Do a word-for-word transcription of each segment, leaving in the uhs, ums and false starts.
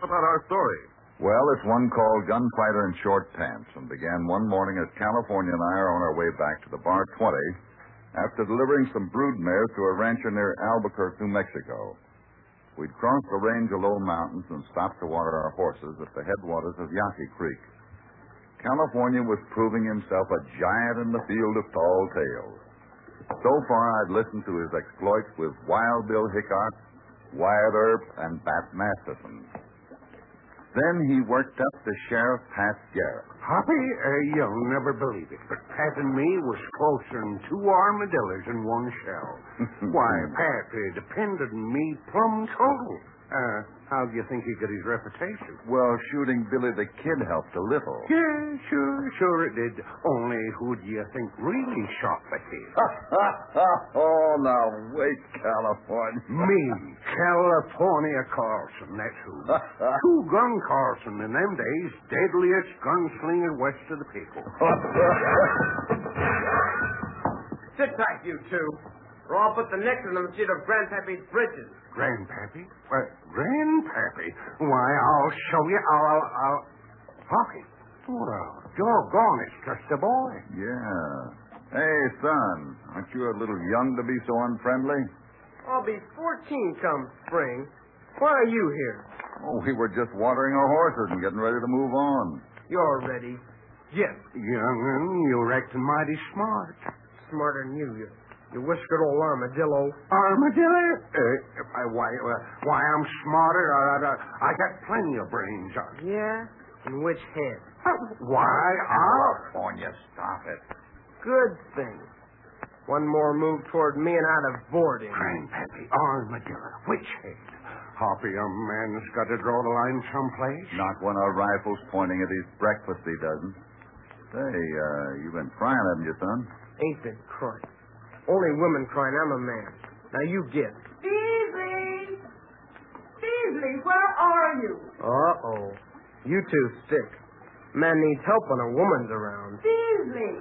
about our story? Well, it's one called Gunfighter in Short Pants and began one morning as California and I are on our way back to the Bar twenty after delivering some brood mares to a rancher near Albuquerque, New Mexico. We'd crossed the range of low mountains and stopped to water our horses at the headwaters of Yaqui Creek. California was proving himself a giant in the field of tall tales. So far, I'd listened to his exploits with Wild Bill Hickok, Wyatt Earp, and Bat Masterson. Then he worked up to Sheriff Pat Garrett. Hoppy, uh, you'll never believe it, but Pat and me was closer than two armadillos in one shell. Why, Pat uh, depended on me plumb total. Uh, how do you think he got his reputation? Well, shooting Billy the Kid helped a little. Yeah, sure, sure it did. Only who do you think really shot the kid? Oh, now wait, California. Me, California Carlson, that's who. Two Gun Carlson in them days, deadliest gunslinger west of the people. Sit tight, you two, or I'll put the neck of them shit of Grandpappy's britches. Grandpappy? What, Grandpappy? Why, I'll show you. I'll, I'll, I'll... Hoppy. Well, doggone, it's just a boy. Yeah. Hey, son, aren't you a little young to be so unfriendly? I'll be fourteen come spring. Why are you here? Oh, we were just watering our horses and getting ready to move on. You're ready. Yes. Young'un, you're acting mighty smart. Smarter than you, you, you whiskered old armadillo. Armadillo? Uh, I, why, uh, why, I'm smarter. I, I, I got plenty of brains on. Yeah? In which head? Uh, why, I'll... California, stop it. Good thing. One more move toward me and I'd have bored him. Grandpappy, armadillo, which head? Hoppy, a man's got to draw the line someplace. Not when a rifle's pointing at his breakfast, he doesn't. Say, uh, you've been crying, haven't you, son? Ain't been crying. Only women crying. I'm a man. Now you guess. Beasley! Beasley, where are you? Uh-oh. You two stick. Man needs help when a woman's around. Beasley!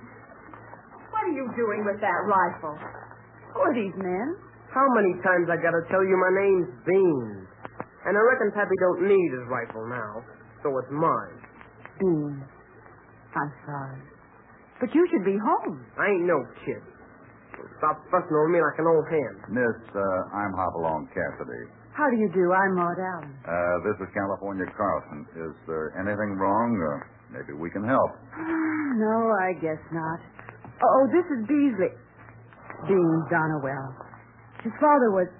What are you doing with that rifle? Who are these men? How many times I gotta tell you my name's Beans? And I reckon Pappy don't need his rifle now, so it's mine. Beans. I'm sorry. But you should be home. I ain't no kid. Stop fussing over me like an old hen. Miss, uh, I'm Hopalong Cassidy. How do you do? I'm Maud Allen. Uh, this is California Carlson. Is there anything wrong? Or maybe we can help. No, I guess not. Oh, this is Beasley. Beans Donowell. His father was...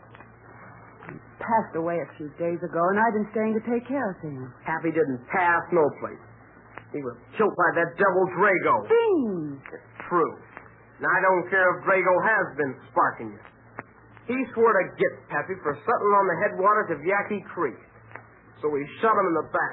He passed away a few days ago, and I've been staying to take care of things. Pappy didn't pass no place. He was killed by that devil Drago. Beans! It's true. And I don't care if Drago has been sparking you. He swore to get Pappy for something on the headwaters of Yaqui Creek. So he shot him in the back.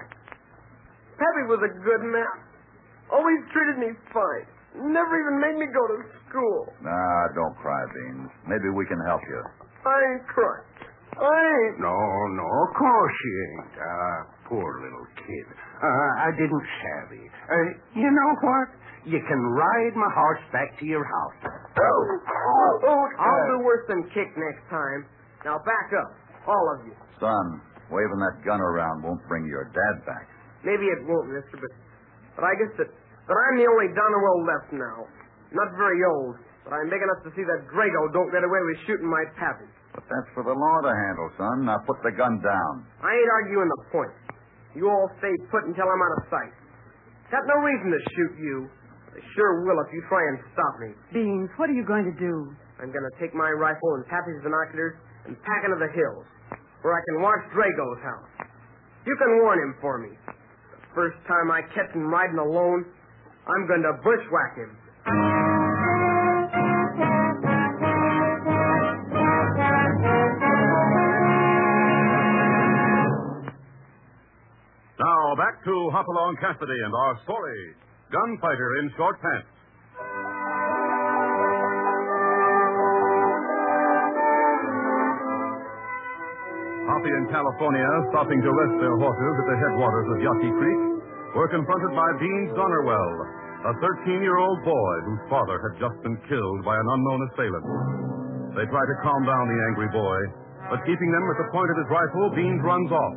Pappy was a good man. Always treated me fine. Never even made me go to school. Nah, don't cry, Beans. Maybe we can help you. I ain't crying. I ain't. No, no, of course you ain't. Ah, poor little kid. Uh, I didn't savvy. Uh, you know what? You can ride my horse back to your house. Oh, oh, oh, I'll do worse than kick next time. Now back up, all of you. Son, waving that gun around won't bring your dad back. Maybe it won't, mister, but, but I guess that, that I'm the only Donowell left now. Not very old, but I'm big enough to see that Drago don't get away with shooting my Pappy. But that's for the law to handle, son. Now put the gun down. I ain't arguing the point. You all stay put until I'm out of sight. Got no reason to shoot you. I sure will if you try and stop me. Beans, what are you going to do? I'm going to take my rifle and Pappy's binoculars and pack into the hills, where I can watch Drago's house. You can warn him for me. The first time I catch him riding alone, I'm going to bushwhack him. Now, back to Hopalong Cassidy and our story, Gunfighter in Short Pants. Hoppy and California, stopping to rest their horses at the headwaters of Yaqui Creek, were confronted by Beans Donnerwell, a thirteen-year-old boy whose father had just been killed by an unknown assailant. They tried to calm down the angry boy, but keeping them at the point of his rifle, Beans runs off.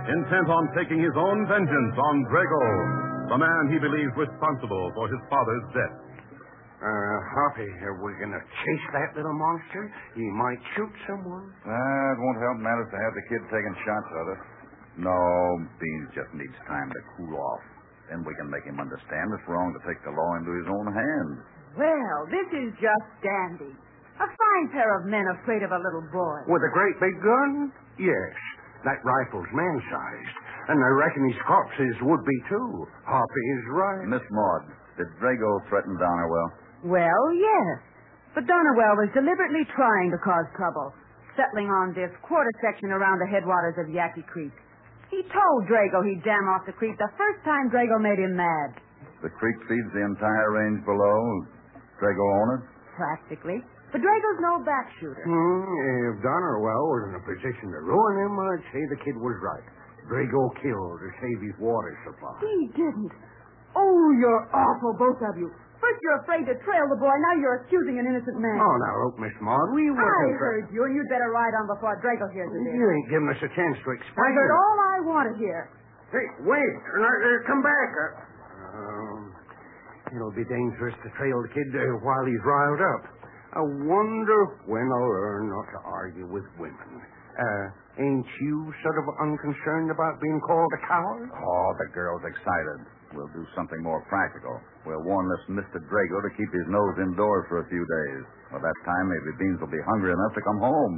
intent on taking his own vengeance on Drago, the man he believes responsible for his father's death. Uh, Hoppy, are we going to chase that little monster? He might shoot someone. Uh, it won't help matters to have the kid taking shots at us. No, Beans just needs time to cool off. Then we can make him understand it's wrong to take the law into his own hands. Well, this is just dandy. A fine pair of men afraid of a little boy. With a great big gun? Yes. That rifle's man-sized. And I reckon his corpses would be, too. Hoppy is right. Miss Maud, did Drago threaten Donnerwell? Well, yes. But Donnerwell was deliberately trying to cause trouble, settling on this quarter section around the headwaters of Yaqui Creek. He told Drago he'd dam off the creek the first time Drago made him mad. The creek feeds the entire range below. Drago own it? Practically. But Drago's no back shooter. Hmm, if Donnerwell was in a position to ruin him, I'd say the kid was right. Drago killed to save his water supply. He didn't. Oh, you're awful, both of you. First you're afraid to trail the boy, now you're accusing an innocent man. Oh, now, look, Miss Maud, we I wasn't... heard you, and you'd better ride on before Drago hears of this. You ain't giving us a chance to explain. I heard it. all I want to hear. Hey, wait. Uh, uh, come back. Uh, um, it'll be dangerous to trail the kid uh, while he's riled up. I wonder when I'll learn not to argue with women. Uh, ain't you sort of unconcerned about being called a coward? Oh, the girl's excited. We'll do something more practical. We'll warn this Mister Drago to keep his nose indoors for a few days. By that time, maybe Beans will be hungry enough to come home.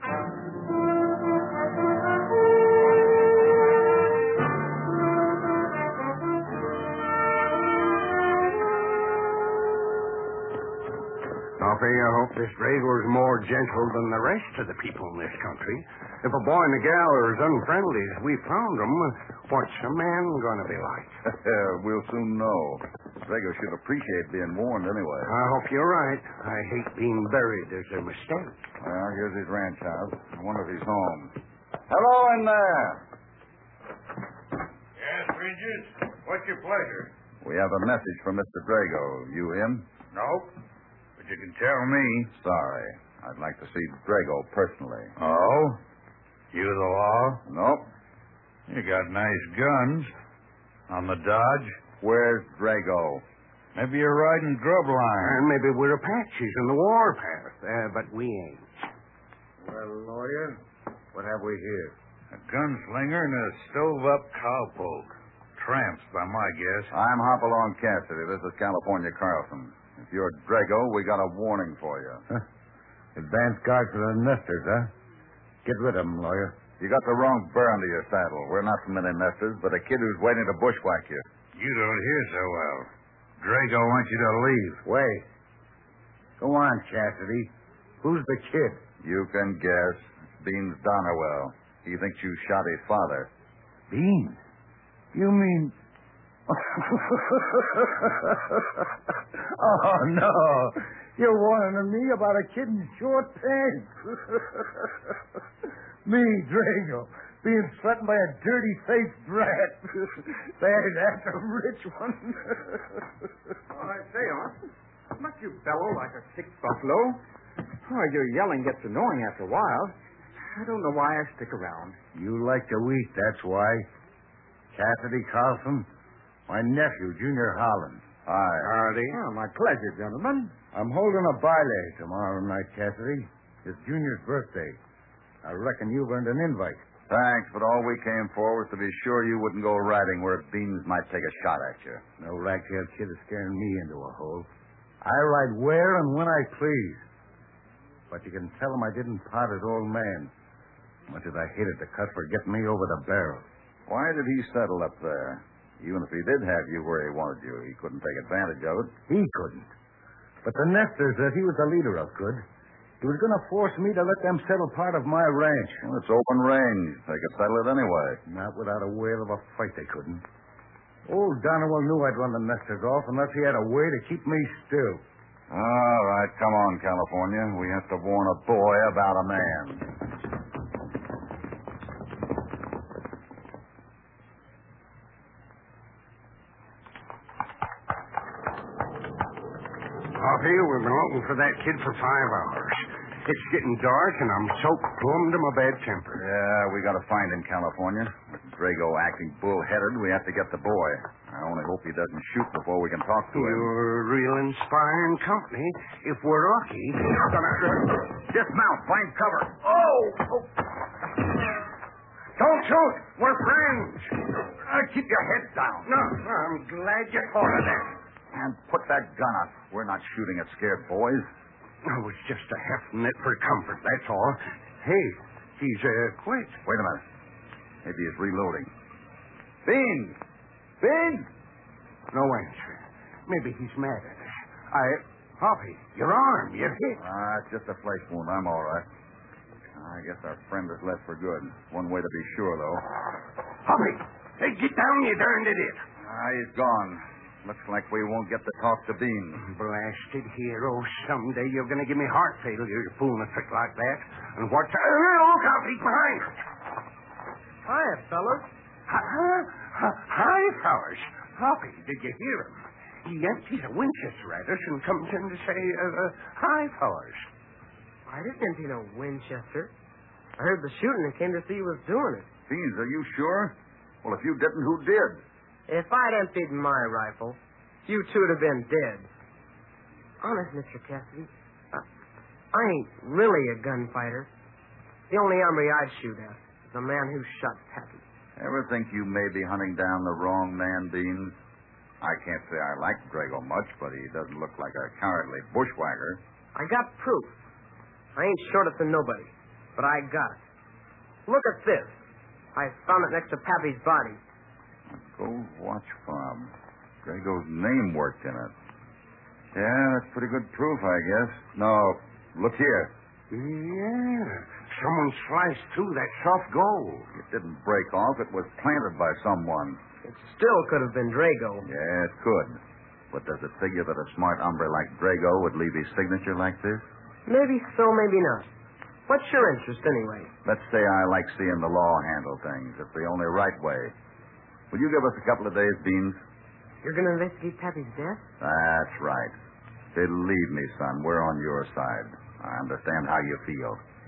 Hoppy, I hope this Drago's more gentle than the rest of the people in this country. If a boy and a gal are as unfriendly as we found them, what's a man going to be like? We'll soon know. Drago should appreciate being warned anyway. I hope you're right. I hate being buried as a mistake. Well, here's his ranch house. I wonder if he's home. Hello in there. Yes, Regis. What's your pleasure? We have a message from Mister Drago. You him? Nope. But you can tell me. Sorry. I'd like to see Drago personally. Oh? You the law? Nope. You got nice guns. On the dodge? Where's Drago? Maybe you're riding grub line. And maybe we're Apaches in the warpath, uh, but we ain't. Well, lawyer, what have we here? A gunslinger and a stove-up cowpoke. Tramps, by my guess. I'm Hopalong Cassidy. This is California Carlson. If you're Drago, we got a warning for you. Huh. Advance guard for the nesters, huh? Get rid of them, lawyer. You got the wrong burr under your saddle. We're not from any nesters, but a kid who's waiting to bushwhack you. You don't hear so well. Drago wants you to leave. Wait. Go on, Cassidy. Who's the kid? You can guess. Beans Donnerwell. He thinks you shot his father. Beans? You mean... Oh, no. You're warning me about a kid in short pants. Me, Drago, being threatened by a dirty-faced rat. That, that's a rich one. Oh, I say, Austin, must you bellow like a sick buffalo? Oh, your yelling gets annoying after a while. I don't know why I stick around. You like to eat, that's why. Cassidy Carlson, my nephew, Junior Holland. Hi. Howdy. Oh, my pleasure, gentlemen. I'm holding a baile tomorrow night, Cassidy. It's Junior's birthday. I reckon you've earned an invite. Thanks, but all we came for was to be sure you wouldn't go riding where Beans might take a shot at you. No ragtail kid is scaring me into a hole. I ride where and when I please. But you can tell him I didn't pot his old man. Much as I hated the cut for getting me over the barrel. Why did he settle up there? Even if he did have you where he wanted you, he couldn't take advantage of it. He couldn't. But the nesters that he was the leader of could. He was going to force me to let them settle part of my ranch. Well, it's open range. They could settle it anyway. Not without a whale of a fight, they couldn't. Old Donnerwell knew I'd run the nesters off unless he had a way to keep me still. All right, come on, California. We have to warn a boy about a man. Hoppy, we've been looking for that kid for five hours. It's getting dark, and I'm soaked plumb to my bad temper. Yeah, we got to find him, California. Drago acting bull-headed, we have to get the boy. I only hope he doesn't shoot before we can talk to him. You're real inspiring company. If we're lucky, he's gonna... Dismount. Find cover. Oh! oh. Don't shoot. We're friends. Uh, keep your head down. No, I'm glad you thought of that. And put that gun up. We're not shooting at scared boys. I was just a hefting it for comfort, that's all. Hey, he's, uh, quit. Wait a minute. Maybe he's reloading. Beans! Beans! No answer. Maybe he's mad at us. I... Hoppy, your arm, you hit. Ah, it's just a flesh wound. I'm all right. I guess our friend has left for good. One way to be sure, though. Hoppy, hey, get down, you darned idiot. Ah, he's gone. Looks like we won't get to talk to Beans. Blasted hero. Someday you're going to give me heart failure, you fooling a trick like that. And what's... Uh, look out, he's behind us. Hiya, fellas. Huh? Hi, fellas. Hoppy, did you hear him? He empties a Winchester at us and comes in to say, uh, uh, hi, fellas. I didn't empty no Winchester. I heard the shooting and came to see who was doing it. Beans, are you sure? Well, if you didn't, who did? If I'd emptied my rifle, you two would have been dead. Honest, Mister Cassidy, I, I ain't really a gunfighter. The only hombre I'd shoot at is the man who shot Pappy. Ever think you may be hunting down the wrong man, Beans? I can't say I like Drago much, but he doesn't look like a cowardly bushwhacker. I got proof. I ain't short it to nobody, but I got it. Look at this. I found it next to Pappy's body. A gold watch fob. Drago's name worked in it. Yeah, that's pretty good proof, I guess. No, look here. Yeah, someone sliced through that soft gold. It didn't break off. It was planted by someone. It still could have been Drago. Yeah, it could. But does it figure that a smart hombre like Drago would leave his signature like this? Maybe so, maybe not. What's your interest, anyway? Let's say I like seeing the law handle things. It's the only right way. Will you give us a couple of days, Beans? You're going to investigate Pappy's death? That's right. Believe me, son, we're on your side. I understand how you feel.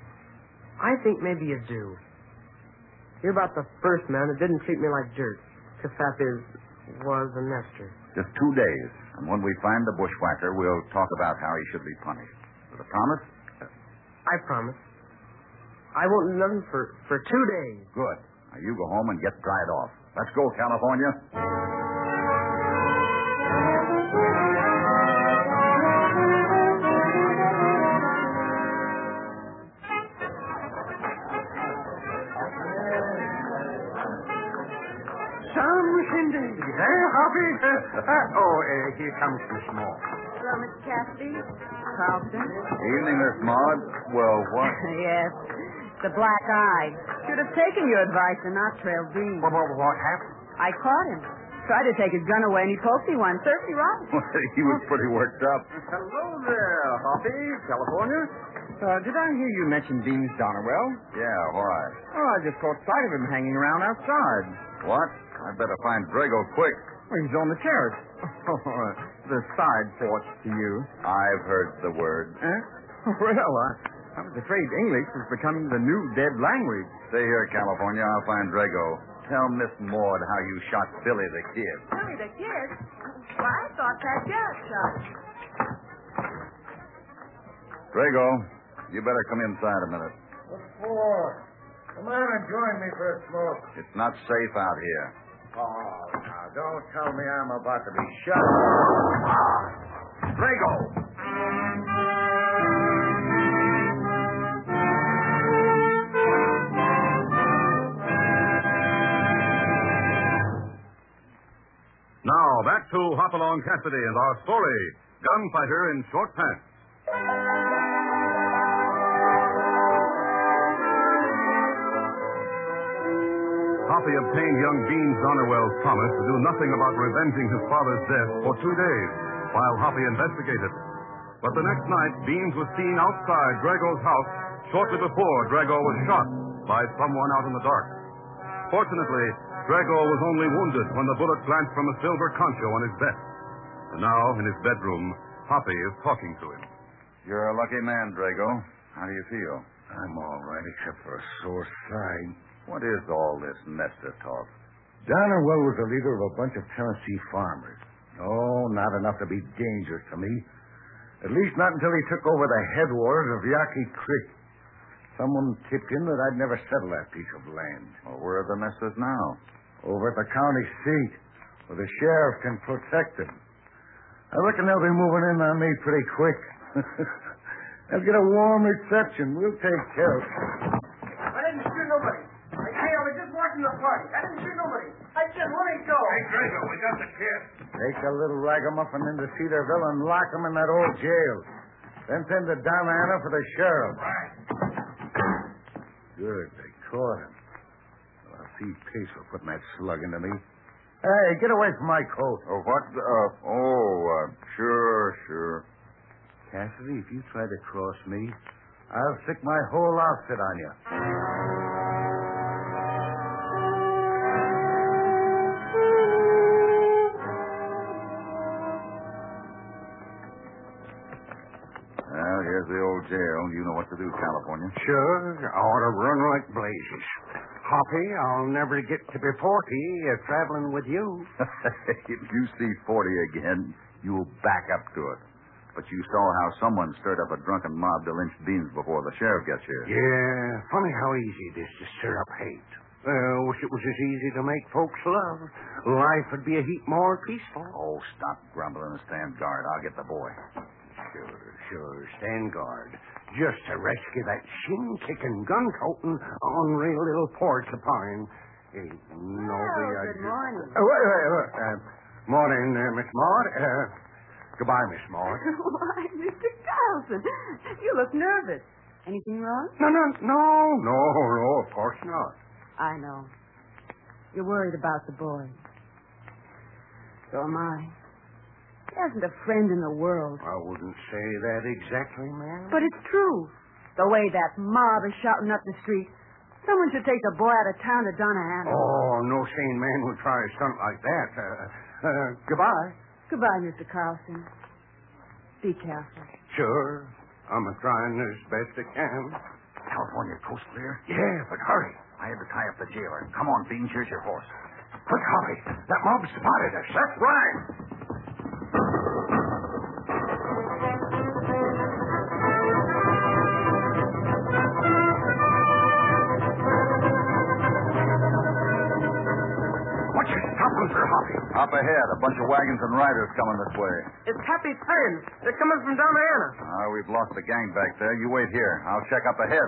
I think maybe you do. You're about the first man that didn't treat me like dirt. Kafap is, was a nester. Just two days. And when we find the bushwhacker, we'll talk about how he should be punished. Is it a promise? I promise. I won't do nothing for, for two days. Good. Now you go home and get dried off. Let's go, California. Some Cindy. Hey, Hoppy. Uh, uh, oh, uh, here comes Miss Maud. Hello, Mister Cassidy. Carlton. Evening, Miss Maud. Well, what? Yes. The black eye. Should have taken your advice and not trailed Beans. What, what, what happened? I caught him. Tried to take his gun away, and he poked me one. Served me right. He was pretty worked up. Hello there, Hoppy, California. Uh, did I hear you mention Beans Donnerwell? Yeah, why? Oh, I just caught sight of him hanging around outside. What? I better find Drago quick. Well, he's on the terrace. The side porch to you. I've heard the word. Eh? Well, I, I was afraid English was becoming the new dead language. Stay here, California. I'll find Drago. Tell Miss Maud how you shot Billy the Kid. Billy the Kid? Well, I thought that Garrett shot him. Drago, you better come inside a minute. What for? Come on and join me for a smoke. It's not safe out here. Oh, now, don't tell me I'm about to be shot. Ah! Drago! Now, back to Hopalong Cassidy and our story, Gunfighter in Short Pants. Hoppy obtained young Beans Donnerwell's promise to do nothing about revenging his father's death for two days, while Hoppy investigated. But the next night, Beans was seen outside Drago's house shortly before Drago was shot by someone out in the dark. Fortunately, Drago was only wounded when the bullet glanced from a silver concho on his vest. And now, in his bedroom, Hoppy is talking to him. You're a lucky man, Drago. How do you feel? I'm all right, except for a sore side. What is all this Nestor talk? Donnerwell was the leader of a bunch of Tennessee farmers. No, not enough to be dangerous to me. At least not until he took over the headwaters of Yaqui Creek. Someone tipped in that I'd never settle that piece of land. Well, where are the Nestors now? Over at the county seat, where the sheriff can protect them. I reckon they'll be moving in on me pretty quick. They'll get a warm reception. We'll take care of it. I didn't shoot nobody. Hey, I was just watching the party. I didn't shoot nobody. I said, let it go. Hey, Drago, we got the kid. Take the little ragamuffin into Cedarville and lock him in that old jail. Then send to Donna Anna for the sheriff. Right. Good, they caught him. Well, I'll see Pace for putting that slug into me. Hey, get away from my coat. Oh, what? Uh, oh, uh, sure, sure. Cassidy, if you try to cross me, I'll stick my whole outfit on you. Well, here's the old jail. You know what to do, California. Sure, I ought to run like blazes. Hoppy, I'll never get to be forty uh, traveling with you. If you see forty again, you'll back up to it. But you saw how someone stirred up a drunken mob to lynch Beans before the sheriff gets here. Yeah, funny how easy it is to stir up hate. Well, wish it was as easy to make folks love. Life would be a heap more peaceful. Oh, stop grumbling and stand guard. I'll get the boy. Sure, sure, stand guard. Just to rescue that shin-kicking, gun-toting, unreal little porcupine. Hey, no, Oh, good morning. Oh, wait, wait, wait. Uh, morning, uh, Miss Maud. Uh, goodbye, Miss Maud. Why, Mister Carlson, you look nervous. Anything wrong? No, no, no, no, no, of course not. I know. You're worried about the boy. So am I. He hasn't a friend in the world. I wouldn't say that exactly, ma'am. But it's true. The way that mob is shouting up the street. Someone should take the boy out of town to Donna Anna. Oh, no sane man would try a stunt like that. Uh, uh, goodbye. Goodbye, Mister Carlson. Be careful. Sure. I'm a trying as best I can. California, coast clear? Yeah, but hurry. I had to tie up the jailer. Come on, Beans. Here's your horse. Quick, hurry. That mob spotted us. That's right. What you stopping for, Hoppy? Up ahead, a bunch of wagons and riders coming this way. It's Happy's friends. They're coming from Donna Anna. Ah, we've lost the gang back there. You wait here. I'll check up ahead.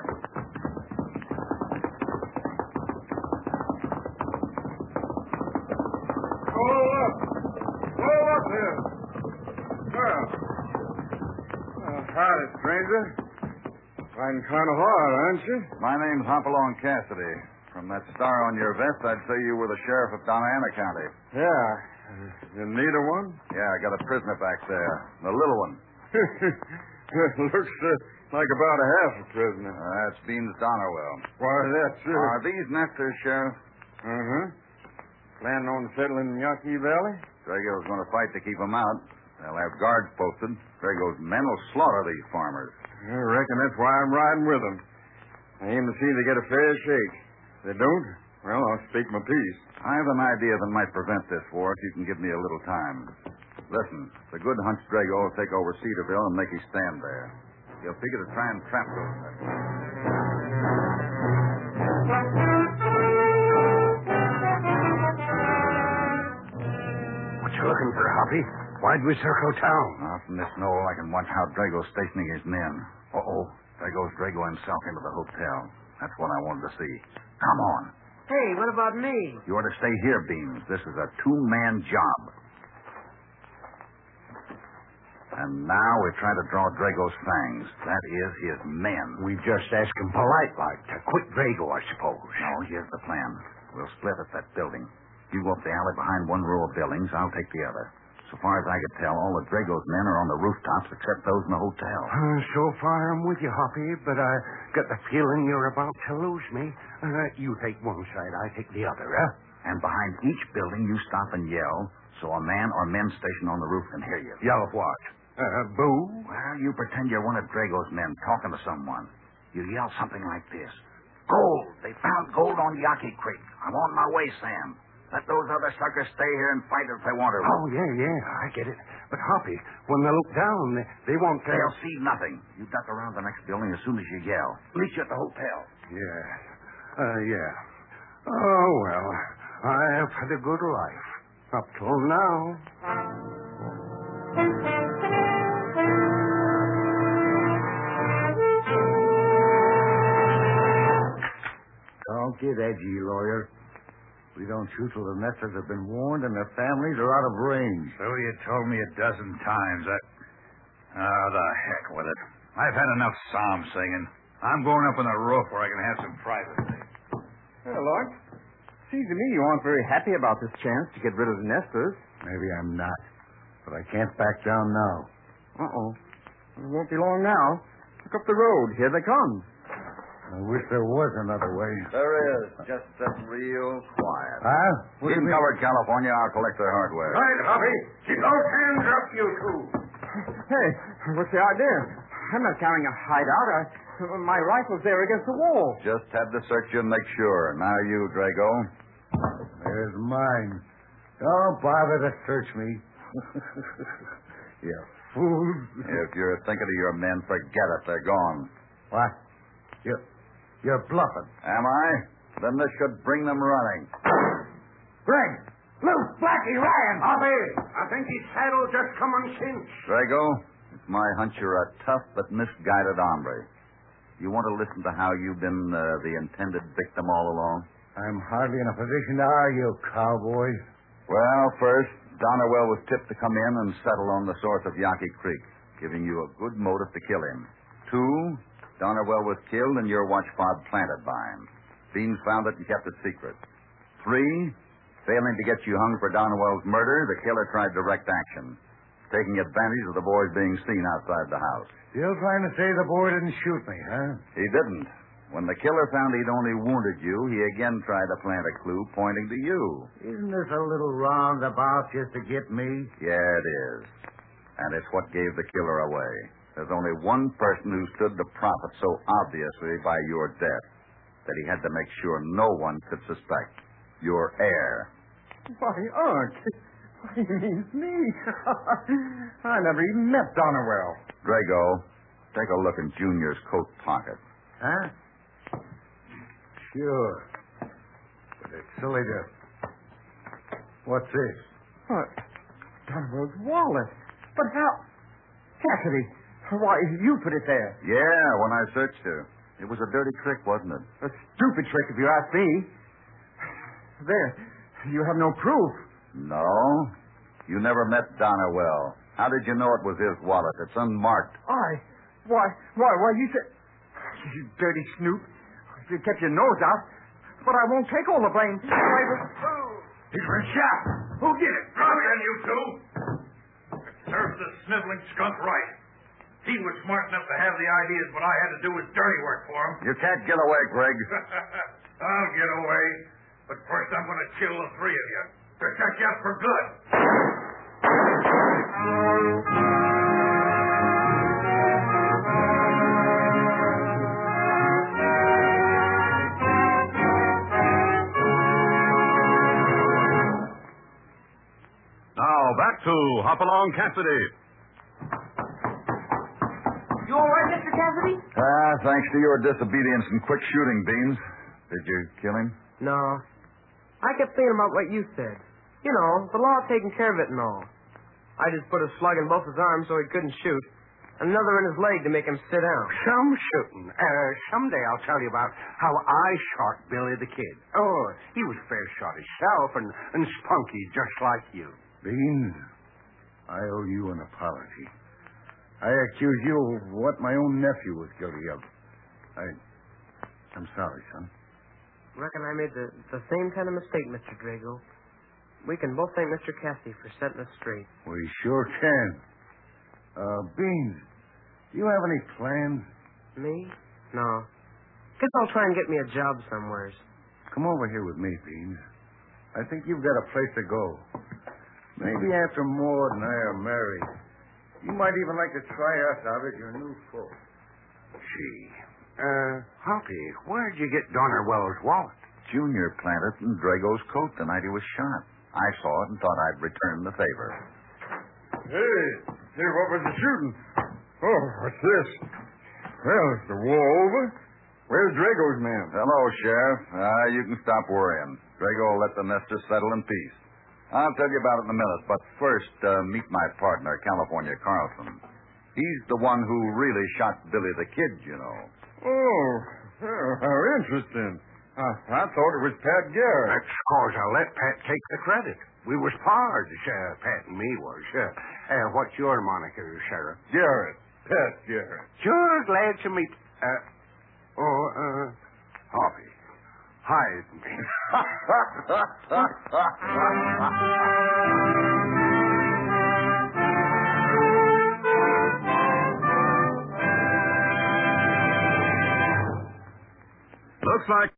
Roll up. Roll up here. Well. Uh, howdy, stranger. Fighting kind of hard, aren't you? My name's Hopalong Cassidy. From that star on your vest, I'd say you were the sheriff of Donna Anna County. Yeah. You need a one? Yeah, I got a prisoner back there. The little one. Looks uh, like about a half a prisoner. Uh, that's Beans Donnerwell. Why, that's true. Are these Nestors, Sheriff? Uh-huh. Planning on settling in Yaqui Valley? Drago's going to fight to keep them out. They'll have guards posted. Drago's men will slaughter these farmers. I reckon that's why I'm riding with them. I aim to see they get a fair shake. If they don't, well, I'll speak my piece. I have an idea that might prevent this war if you can give me a little time. Listen, the good hunch Drago will take over Cedarville and make you stand there. He'll figure to try and trap those Nestors. What you looking for, Hoppy? Why'd we circle town? Now, from this knoll, I can watch how Drago's stationing his men. Uh-oh. There goes Drago himself into the hotel. That's what I wanted to see. Come on. Hey, what about me? You ought to stay here, Beans. This is a two-man job. And now we're trying to draw Drago's fangs. That is, his men. We just ask him polite-like to quit Drago, I suppose. No, here's the plan. We'll split at that building. You go up the alley behind one row of buildings. I'll take the other. So far as I could tell, all of Drago's men are on the rooftops except those in the hotel. Uh, so far, I'm with you, Hoppy, but I got the feeling you're about to lose me. Uh, you take one side, I take the other, huh? And behind each building, you stop and yell so a man or men stationed on the roof can hear you. Yell of what? Uh, boo? Well, you pretend you're one of Drago's men talking to someone. You yell something like this. Gold. They found gold on Yaqui Creek. I'm on my way, Sam. Let those other suckers stay here and fight if they want to. Oh, yeah, yeah, I get it. But, Hoppy, when they look down, they, they won't... Uh... They'll see nothing. You duck around the next building as soon as you yell. Meet you at the hotel. Yeah. Uh, yeah. Oh, well, I've had a good life. Up till now. Don't get edgy, lawyer. We don't shoot till the nesters have been warned and their families are out of range. So you told me a dozen times. I... Oh, the heck with it. I've had enough psalm singing. I'm going up on the roof where I can have some privacy. Well, Lord, seems to me you aren't very happy about this chance to get rid of the nesters. Maybe I'm not, but I can't back down now. Uh-oh. It won't be long now. Look up the road. Here they come. I wish there was another way. There is. Just sit real quiet. Huh? Keep them covered, California. I'll collect their hardware. Right, Hoppy. Keep those hands up, you two. Hey, what's the idea? I'm not carrying a hideout. I, my rifle's there against the wall. Just had to search you and make sure. Now you, Drago. There's mine. Don't bother to search me. You fool. If you're thinking of your men, forget it. They're gone. What? You're, you're bluffing. Am I? Then this should bring them running. Greg! Luke! Blackie! Ryan! Hoppy, I think his saddle just come uncinched. Drago, it's my hunch you're a tough but misguided hombre. You want to listen to how you've been uh, the intended victim all along? I'm hardly in a position to argue, cowboy. Well, first, Donnerwell was tipped to come in and settle on the source of Yaqui Creek, giving you a good motive to kill him. Two, Donnerwell was killed and your watch fob planted by him. Beans found it and kept it secret. Three, failing to get you hung for Donnerwell's murder, the killer tried direct action, taking advantage of the boys being seen outside the house. Still trying to say the boy didn't shoot me, huh? He didn't. When the killer found he'd only wounded you, he again tried to plant a clue pointing to you. Isn't this a little roundabout just to get me? Yeah, it is. And it's what gave the killer away. There's only one person who stood to profit so obviously by your death that he had to make sure no one could suspect. Your heir. Why, Unc. He means me. I never even met Donnerwell. Drago, take a look in Junior's coat pocket. Huh? Sure. But it's silly to... What's this? What? Donnerwell's wallet. But how... Cassidy, why, you put it there. Yeah, when I searched her. It was a dirty trick, wasn't it? A stupid trick, if you ask me. There. You have no proof. No. You never met Donnerwell. How did you know it was his wallet? It's unmarked. I... Why, why, why, you said... You dirty snoop. You kept your nose out. But I won't take all the blame. I was... He's been shot. Who did it? Drop in, you two. It serves the sniveling skunk right. He was smart enough to have the ideas, but I had to do his dirty work for him. You can't get away, Greg. I'll get away. But first I'm going to kill the three of you. To check you out for good. Now back to Hopalong Cassidy. You all right, Mister Cassidy? Ah, thanks to your disobedience and quick shooting, Beans. Did you kill him? No. I kept thinking about what you said. You know, the law taking care of it and all. I just put a slug in both his arms so he couldn't shoot, and another in his leg to make him sit down. Some shooting. Uh, someday I'll tell you about how I shot Billy the Kid. Oh, he was fair shot himself and, and spunky just like you. Beans, I owe you an apology. I accuse you of what my own nephew was guilty of. I... I'm sorry, son. Reckon I made the, the same kind of mistake, Mister Drago. We can both thank Mister Cassidy for setting us straight. We sure can. Uh, Beans, do you have any plans? Me? No. Guess I'll try and get me a job somewheres. Come over here with me, Beans. I think you've got a place to go. Maybe after Maud and I are married, you might even like to try us out as your new folk. Gee, Uh, Hoppy, where'd you get Donnerwell's wallet? Junior planted it in Drago's coat the night he was shot. I saw it and thought I'd return the favor. Hey, hey, what was the shooting? Oh, what's this? Well, is the war over? Where's Drago's man? Hello, Sheriff. Uh, you can stop worrying. Drago will let the nesters settle in peace. I'll tell you about it in a minute, but first, uh, meet my partner, California Carlson. He's the one who really shot Billy the Kid, you know. Oh, well, how interesting. Uh, I thought it was Pat Garrett. That's cause I let Pat take the credit. We was pards, uh, Pat and me was. Uh, uh, what's your moniker, Sheriff? Garrett. Pat Garrett. Sure, glad to meet... Uh, oh, uh, Hoppy. Hide me. Looks like